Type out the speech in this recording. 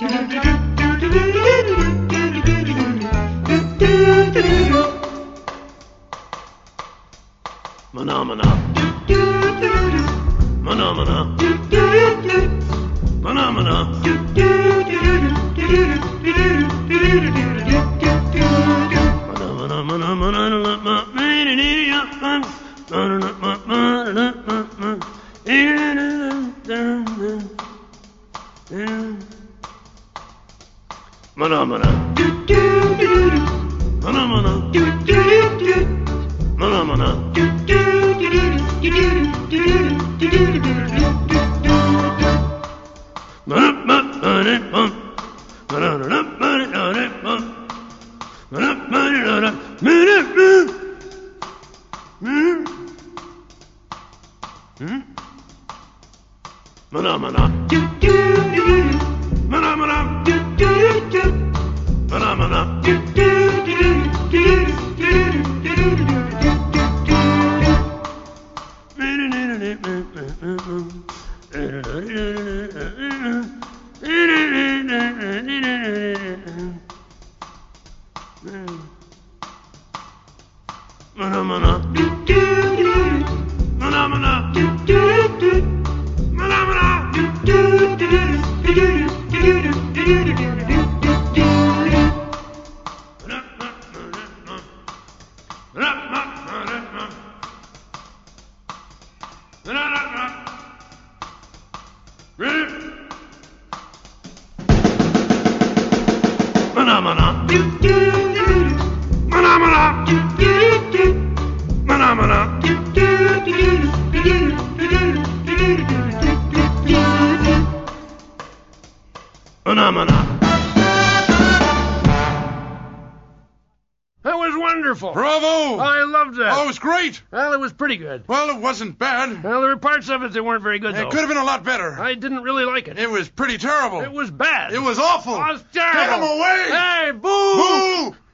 Phenomena. Phenomena. That was wonderful. Bravo! I loved that. Oh, it was great. Well, it was pretty good. Well, it wasn't bad. Well, there were parts of it that weren't very good, though. It could have been a lot better. I didn't really like it. It was pretty terrible. It was bad. It was awful. It was terrible. Get him away! Hey, boo! Boo!